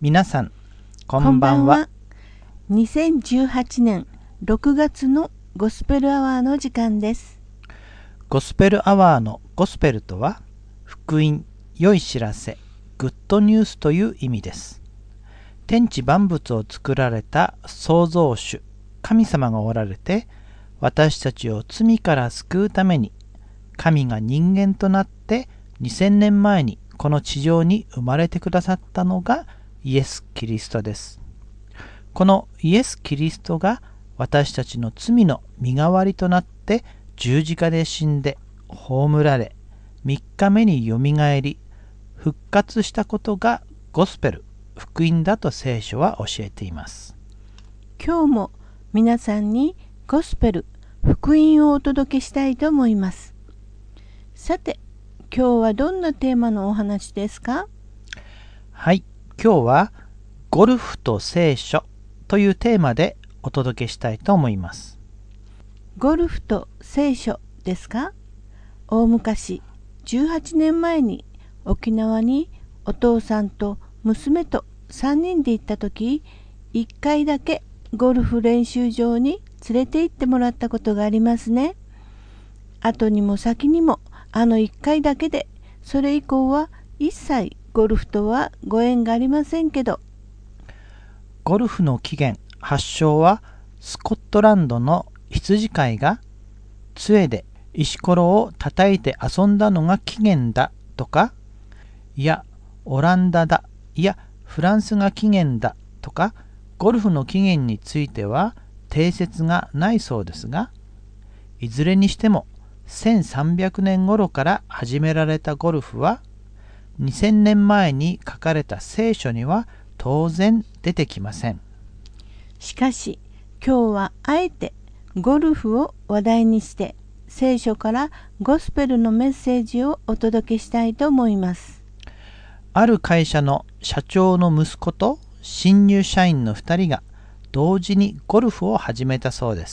皆さん、こんばんは。 2018年6月のゴスペルアワーの時間です。 ゴスペルアワーのゴスペルとは、福音、良い知らせ、グッドニュースという意味です。天地万物を作られた創造主、神様がおられて、私たちを罪から救うために、神が人間となって2000年前にこの地上に生まれてくださったのがイエス・キリストです。このイエス・キリストが私たちの罪の身代わりとなって十字架で死んで葬られ、3日目によみがえり復活したことがゴスペル、福音だと聖書は教えています。 今日も皆さんにゴスペル、福音をお届けしたいと思います。さて、今日はどんなテーマのお話ですか？ はい、今日はゴルフと聖書というテーマでお届けしたいと思います。 ゴルフと聖書ですか？大昔、18年前に沖縄にお父さんと娘と3人で行った時、1回だけゴルフ練習場に連れて行ってもらったことがありますね。後にも先にもあの1回だけで、それ以降は一切ゴルフとはご縁がありませんけど。 ゴルフの起源、発祥はスコットランドの羊飼いが杖で石ころを叩いて遊んだのが起源だとか、いやオランダだ、いやフランスが起源だとか、ゴルフの起源については定説がないそうですが、いずれにしても1300年頃から始められたゴルフは2000年前に書かれた聖書には当然出てきません。 しかし今日はあえてゴルフを話題にして聖書からゴスペルのメッセージをお届けしたいと思います。 ある会社の社長の息子と新入社員の2人が同時にゴルフを始めたそうです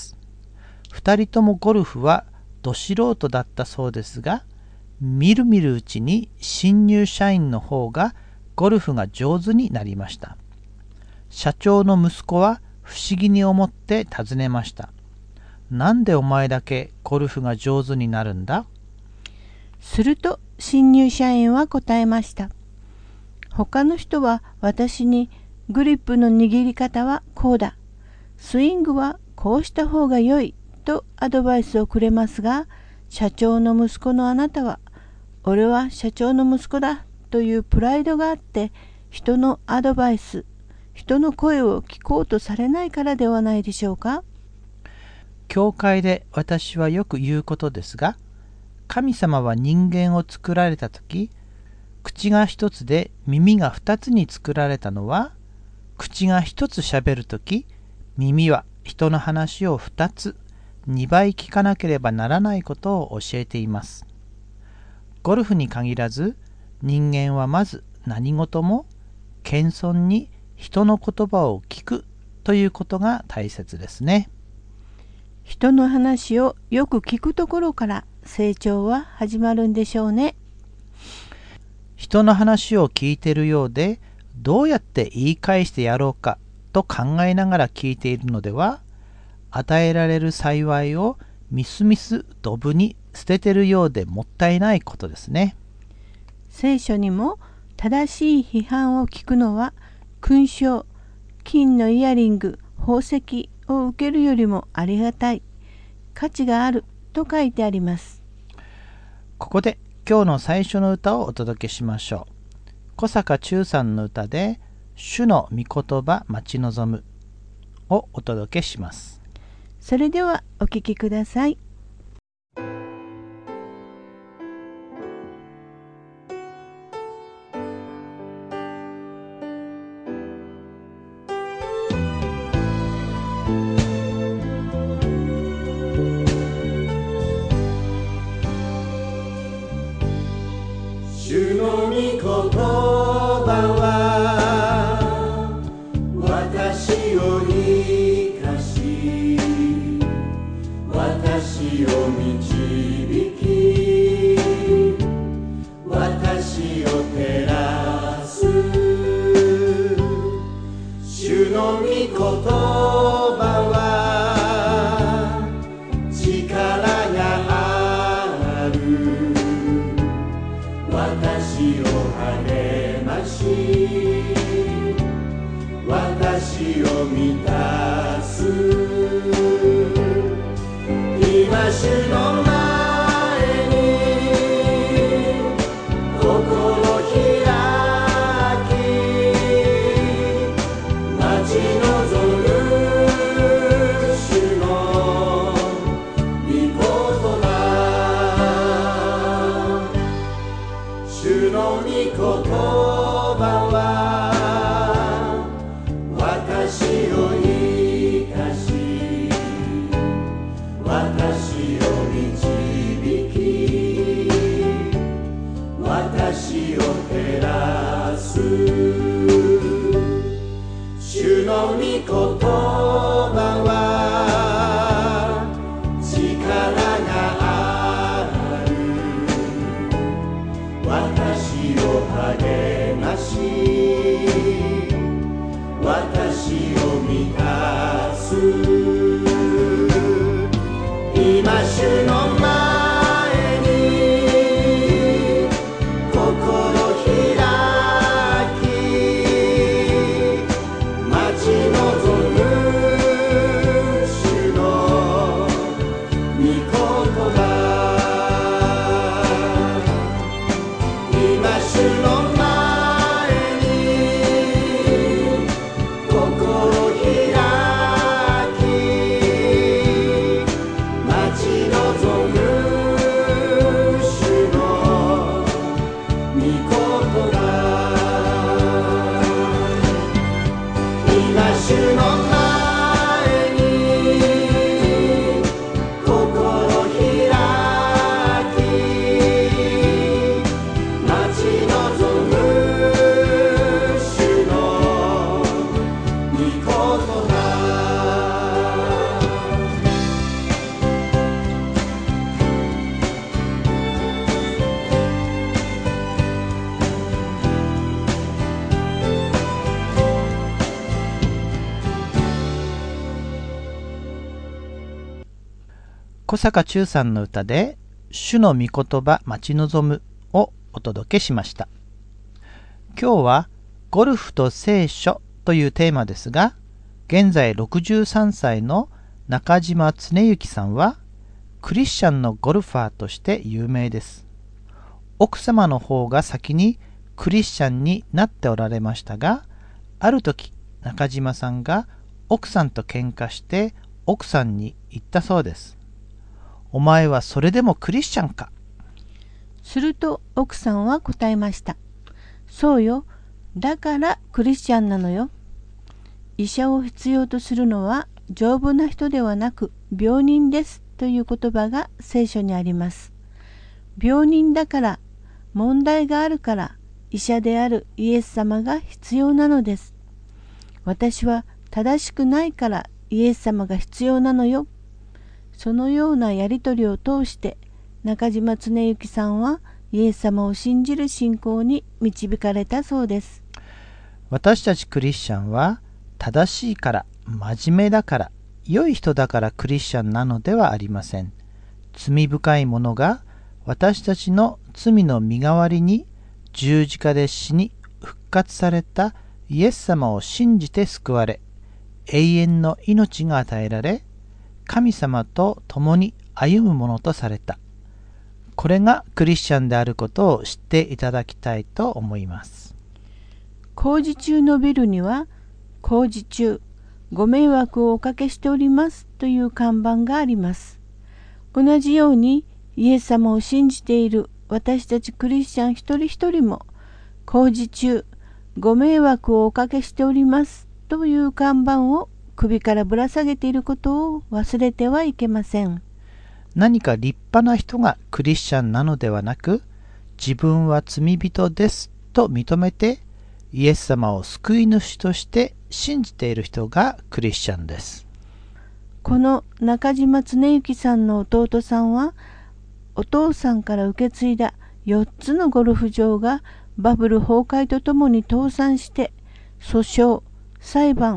。2人ともゴルフはど素人だったそうですが、みるみるうちに新入社員の方がゴルフが上手になりました。社長の息子は不思議に思って尋ねました。なんでお前だけゴルフが上手になるんだ？ すると新入社員は答えました。他の人は私にグリップの握り方はこうだ、スイングはこうした方が良いとアドバイスをくれますが、社長の息子のあなたは、俺は社長の息子だというプライドがあって、人のアドバイス、人の声を聞こうとされないからではないでしょうか。 教会で私はよく言うことですが、神様は人間を作られたとき、口が一つで耳が二つに作られたのは、口が一つ喋るとき、耳は人の話を二つ、2倍聞かなければならないことを教えています。ゴルフに限らず、人間はまず何事も謙遜に人の言葉を聞くということが大切ですね。 人の話をよく聞くところから成長は始まるんでしょうね。 人の話を聞いているようで、どうやって言い返してやろうかと考えながら聞いているのでは、与えられる幸いをみすみすドブに捨ててるようでもったいないことですね。 聖書にも正しい批判を聞くのは勲章、金のイヤリング、宝石を受けるよりもありがたい、価値があると書いてあります。 ここで今日の最初の歌をお届けしましょう。小坂忠さんの歌で主の御言葉待ち望むをお届けします。 それではお聴きください。 主の御言葉は私を生かし、私を導き、私を照らす。 の御言葉は力がある。私を励まし、私を満たす。今主の前に心開き、待ち望む主の御言葉。主の御言葉は私を生かし、私を導き、私を照らす。主の御言葉は力がある。私を励まし、私を満たす。今主の前に心開き、待ち望む主の御言葉。今主の前に心開き、待ち望む主の御言葉。今主の前に心開き、待ち望む主の御言葉。 小坂忠さんの歌で主の御言葉待ち望むをお届けしました。今日はゴルフと聖書というテーマですが、現在63歳の中島恒之さんはクリスチャンのゴルファーとして有名です。奥様の方が先にクリスチャンになっておられましたが、ある時中島さんが奥さんと喧嘩して奥さんに言ったそうです。お前はそれでもクリスチャンか。 すると奥さんは答えました。そうよ。だからクリスチャンなのよ。医者を必要とするのは丈夫な人ではなく病人ですという言葉が聖書にあります。病人だから、問題があるから医者であるイエス様が必要なのです。私は正しくないからイエス様が必要なのよ。そのようなやりとりを通して中島恒之さんはイエス様を信じる信仰に導かれたそうです。 私たちクリスチャンは正しいから、真面目だから、良い人だからクリスチャンなのではありません。罪深い者が私たちの罪の身代わりに十字架で死に復活されたイエス様を信じて救われ、永遠の命が与えられ、神様と共に歩むものとされた。これがクリスチャンであることを知っていただきたいと思います。 工事中のビルには、工事中、ご迷惑をおかけしておりますという看板があります。同じようにイエス様を信じている私たちクリスチャン一人一人も、工事中、ご迷惑をおかけしておりますという看板を首からぶら下げていることを忘れてはいけません。 何か立派な人がクリスチャンなのではなく、自分は罪人ですと認めて、イエス様を救い主として信じている人がクリスチャンです。 この中島恒之さんの弟さんは、お父さんから受け継いだ4つのゴルフ場がバブル崩壊とともに倒産して、訴訟、裁判、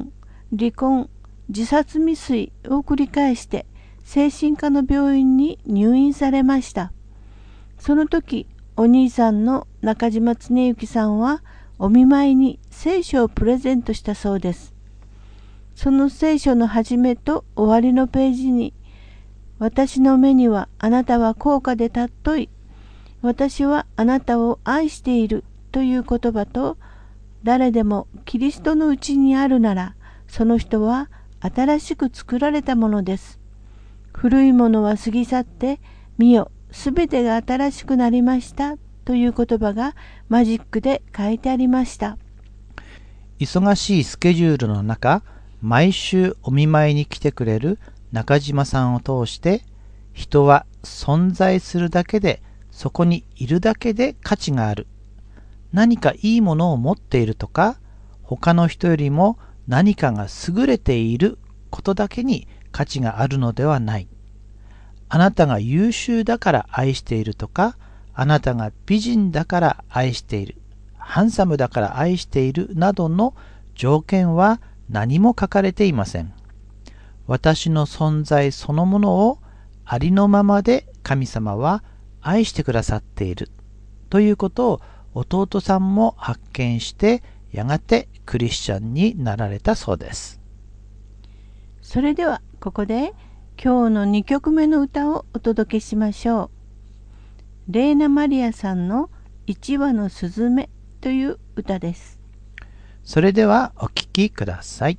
離婚、自殺未遂を繰り返して精神科の病院に入院されました。その時、お兄さんの中島恒之さんはお見舞いに聖書をプレゼントしたそうです。その聖書の始めと終わりのページに、私の目にはあなたは高価で尊い、私はあなたを愛しているという言葉と、誰でもキリストのうちにあるなら、その人は新しく作られたものです。古いものは過ぎ去って、見よ、すべてが新しくなりましたという言葉がマジックで書いてありました。 忙しいスケジュールの中、毎週お見舞いに来てくれる中島さんを通して、人は存在するだけで、そこにいるだけで価値がある。何かいいものを持っているとか、他の人よりも何かが優れていることだけに価値があるのではない。あなたが優秀だから愛しているとか、あなたが美人だから愛している、ハンサムだから愛しているなどの条件は何も書かれていません。私の存在そのものをありのままで神様は愛してくださっているということを弟さんも発見して、やがてクリスチャンになられたそうです。 それではここで今日の2曲目の歌をお届けしましょう。レーナ・マリアさんの1羽のスズメという歌です。 それではお聴きください。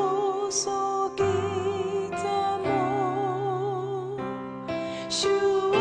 主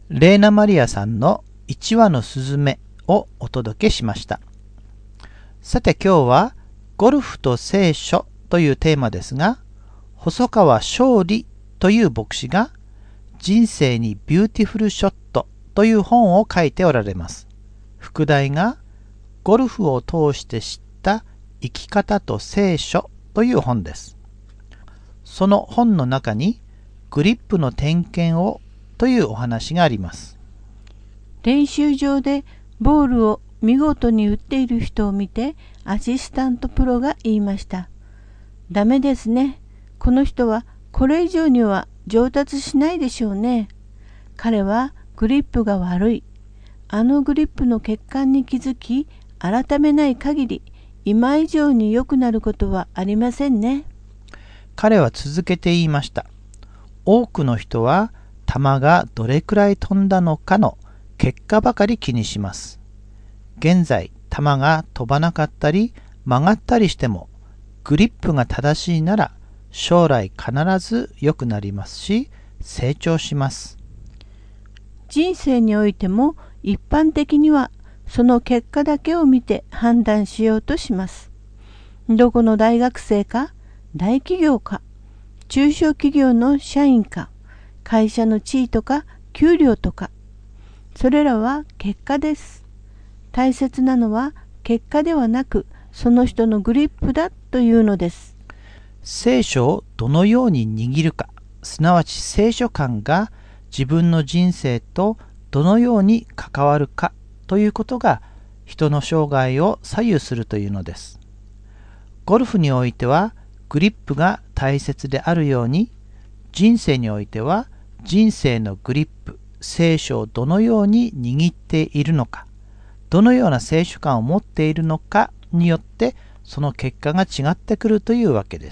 レーナ・マリアさんの1羽のスズメをお届けしました。さて今日はゴルフと聖書というテーマですが、細川勝利という牧師が人生にビューティフルショットという本を書いておられます。副題がゴルフを通して知った生き方と聖書という本です。その本の中にグリップの点検をというお話があります。 練習場でボールを見事に打っている人を見てアシスタントプロが言いました。ダメですね。この人はこれ以上には上達しないでしょうね。彼はグリップが悪い。あのグリップの欠陥に気づき、改めない限り今以上に良くなることはありませんね。 彼は続けて言いました。多くの人は球がどれくらい飛んだのかの結果ばかり気にします。現在、球が飛ばなかったり曲がったりしても、グリップが正しいなら将来必ず良くなりますし、成長します。 人生においても一般的にはその結果だけを見て判断しようとします。どこの大学生か、大企業か、中小企業の社員か、会社の地位とか給料とか、それらは結果です。大切なのは結果ではなく、その人のグリップだというのです。 聖書をどのように握るか、すなわち聖書観が自分の人生とどのように関わるかということが人の生涯を左右するというのです。ゴルフにおいてはグリップが大切であるように、人生においては人生のグリップ、聖書をどのように握っているのか、どのような聖書観を持っているのかによってその結果が違ってくるというわけです。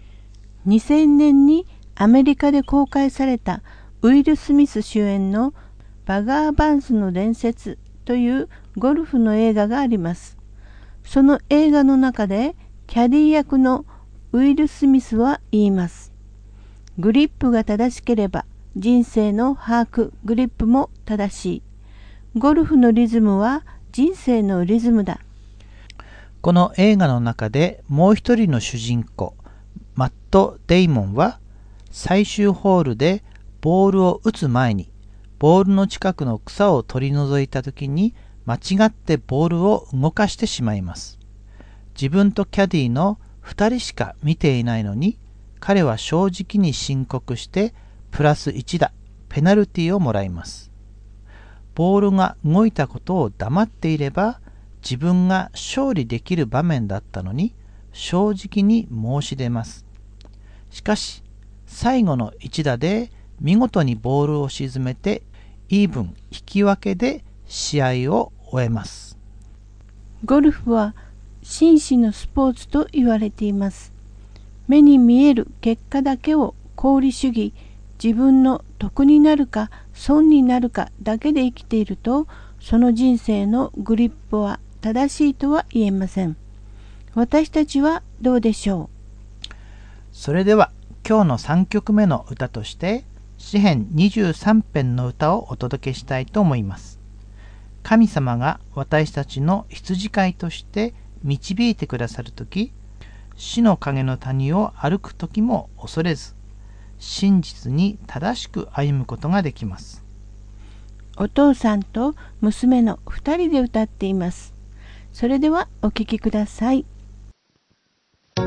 2000年にアメリカで公開されたウィル・スミス主演のバガー・バンスの伝説というゴルフの映画があります。その映画の中でキャディ役のウィル・スミスは言います。グリップが正しければ人生の把握、グリップも正しい。ゴルフのリズムは人生のリズムだ。 この映画の中でもう一人の主人公、マット・デイモンは最終ホールでボールを打つ前にボールの近くの草を取り除いた時に間違ってボールを動かしてしまいます。自分とキャディの2人しか見ていないのに、彼は正直に申告してプラス1打ペナルティをもらいます。ボールが動いたことを黙っていれば自分が勝利できる場面だったのに正直に申し出ます。しかし最後の1打で見事にボールを沈めてイーブン引き分けで試合を終えます。 ゴルフは紳士のスポーツと言われています。目に見える結果だけを功利主義、自分の得になるか損になるかだけで生きていると、その人生のグリップは正しいとは言えません。私たちはどうでしょう。 それでは今日の3曲目の歌として詩編23編の歌をお届けしたいと思います。神様が私たちの羊飼いとして導いてくださるとき、死の影の谷を歩くときも恐れず、真実に正しく歩むことができます。 お父さんと娘の2人で歌っています。それではお聴きください。 主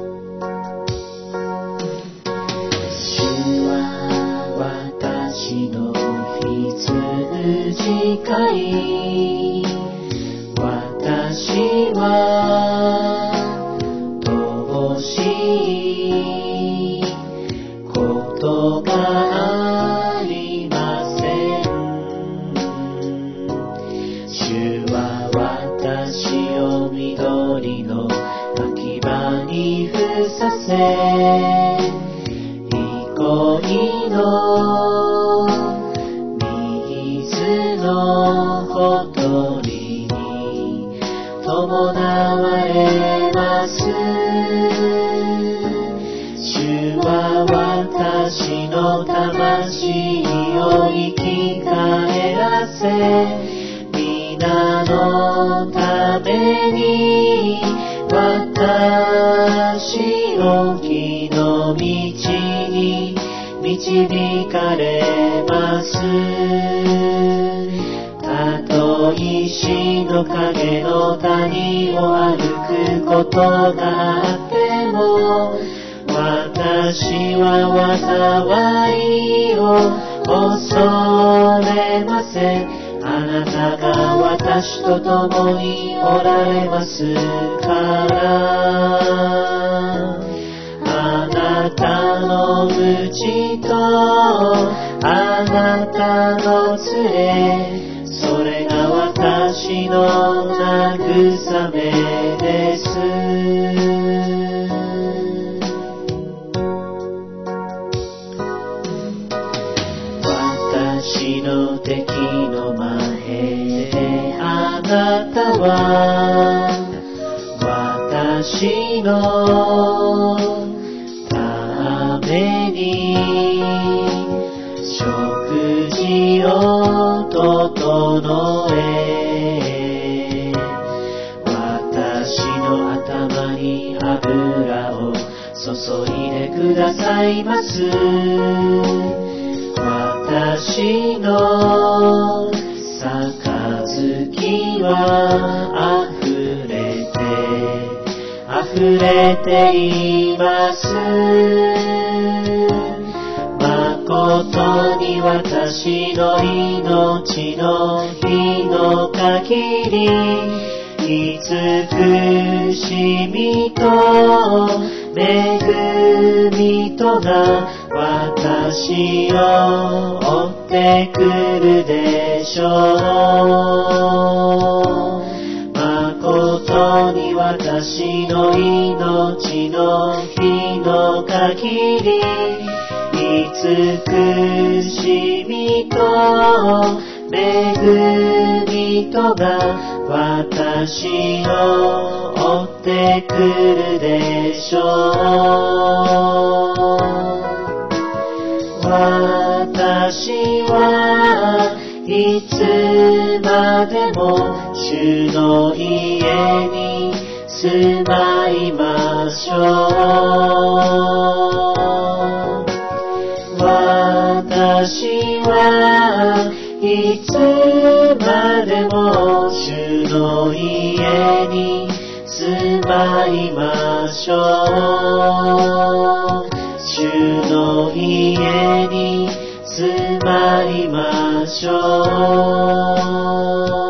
は私の羊飼い、私は乏しいことがありません。主は私を緑の牧場にふさせ、憩いの水のほとりに伴われます。主は私のの魂を生き返らせ、皆のために私を義の道に導かれます。たとえ死の影の谷を歩くことがあっても、私は災いを恐れません。あなたが私と共におられますから。あなたの鞭とあなたの杖、それが私の慰めです。私の敵の前であなたは私のために食事を整え、私の頭に油を注いでくださいます。私の杯は溢れています。誠に私の命の日の限り、慈しみと恵みとが私を追ってくるでしょう。誠に私の命の日の限り、慈しみと恵みとが私を追ってくるでしょう。私はいつまでも主の家に住まいましょう。私はいつまでも主の家に住まいましょう。主の家に住まいましょう。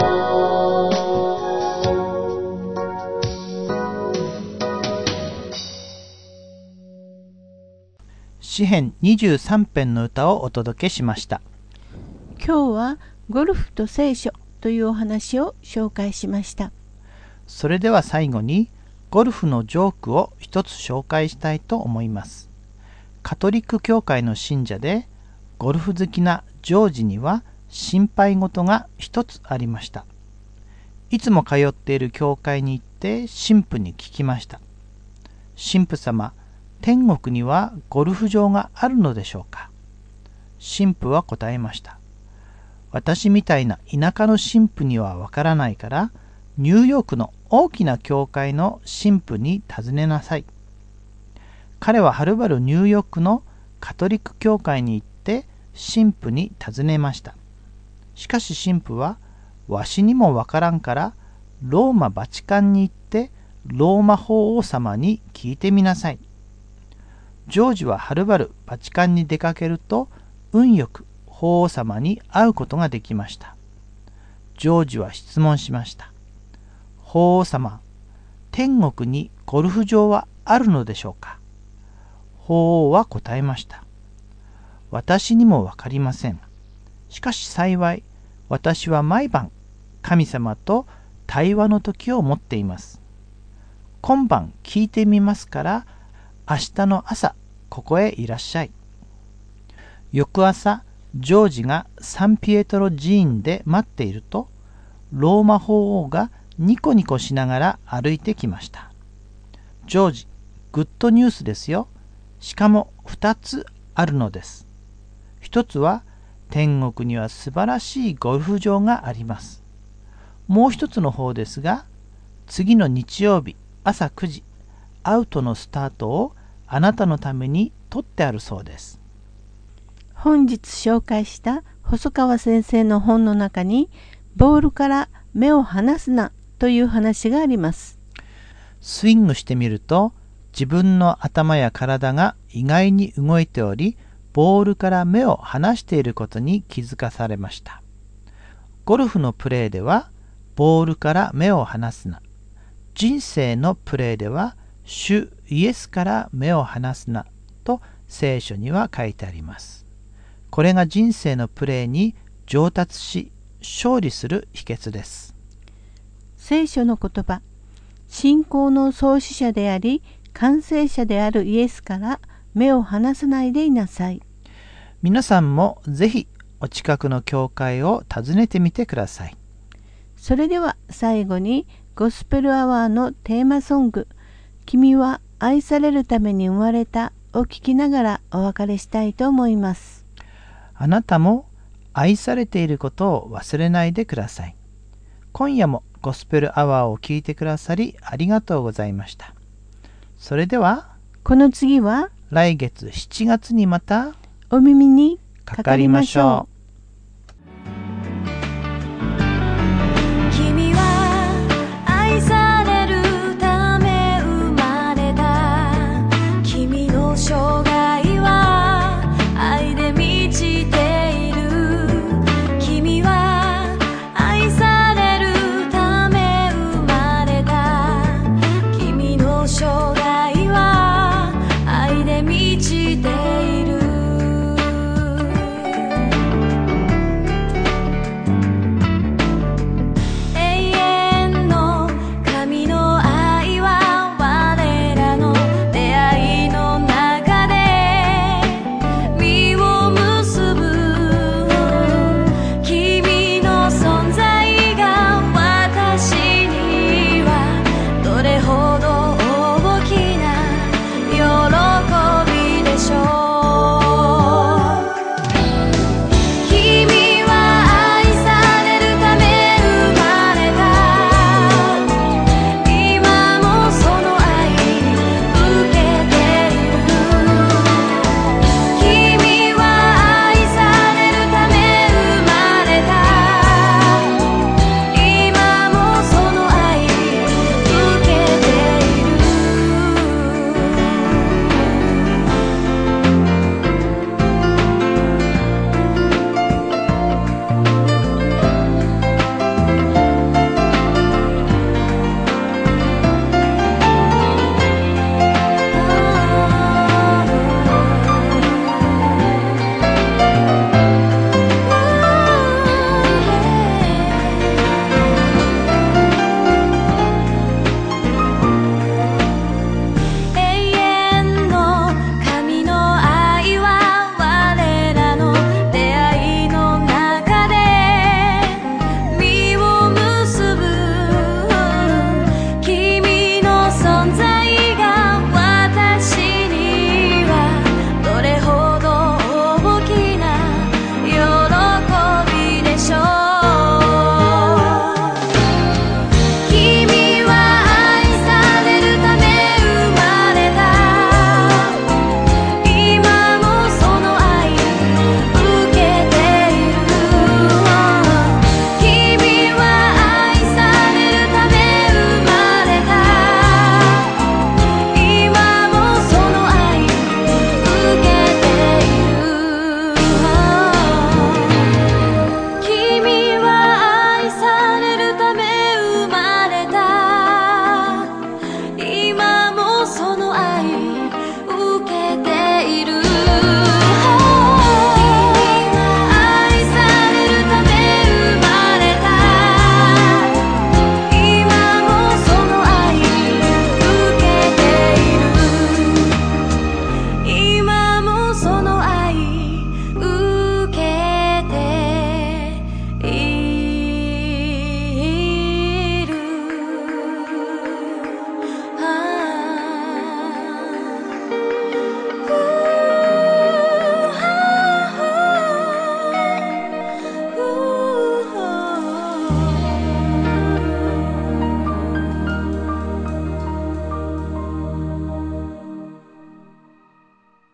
詩編23編の歌をお届けしました。 今日はゴルフと聖書というお話を紹介しました。 それでは最後にゴルフのジョークを一つ紹介したいと思います。カトリック教会の信者でゴルフ好きなジョージには心配事が一つありました。いつも通っている教会に行って神父に聞きました。神父様、天国にはゴルフ場があるのでしょうか。神父は答えました。私みたいな田舎の神父にはわからないから、ニューヨークの大きな教会の神父に尋ねなさい。彼ははるばるニューヨークのカトリック教会に行って神父に尋ねました。しかし神父は、わしにもわからんからローマバチカンに行ってローマ法王様に聞いてみなさい。ジョージははるばるバチカンに出かけると運よく法王様に会うことができました。ジョージは質問しました。法王様、天国にゴルフ場はあるのでしょうか。法王は答えました。私にもわかりません。しかし幸い、私は毎晩神様と対話の時を持っています。今晩聞いてみますから、明日の朝ここへいらっしゃい。翌朝、ジョージがサンピエトロ寺院で待っていると、ローマ法王がニコニコしながら歩いてきました。ジョージ、グッドニュースですよ。しかも2つあるのです。 一つは天国には素晴らしいゴルフ場があります。もう一つの方ですが、次の日曜日朝9時、アウトのスタートをあなたのために取ってあるそうです。 本日紹介した細川先生の本の中に、ボールから目を離すなという話があります。 スイングしてみると、自分の頭や体が意外に動いており、ボールから目を離していることに気づかされました。ゴルフのプレーでは、ボールから目を離すな。人生のプレーでは、主イエスから目を離すなと聖書には書いてあります。これが人生のプレーに上達し、勝利する秘訣です。 聖書の言葉、信仰の創始者であり、完成者であるイエスから目を離さないでいなさい。 皆さんもぜひお近くの教会を訪ねてみてください。 それでは最後にゴスペルアワーのテーマソング、君は愛されるために生まれたを聴きながらお別れしたいと思います。 あなたも愛されていることを忘れないでください。今夜もゴスペルアワーを聞いてくださりありがとうございました。それではこの次は来月7月にまたお耳にかかりましょう。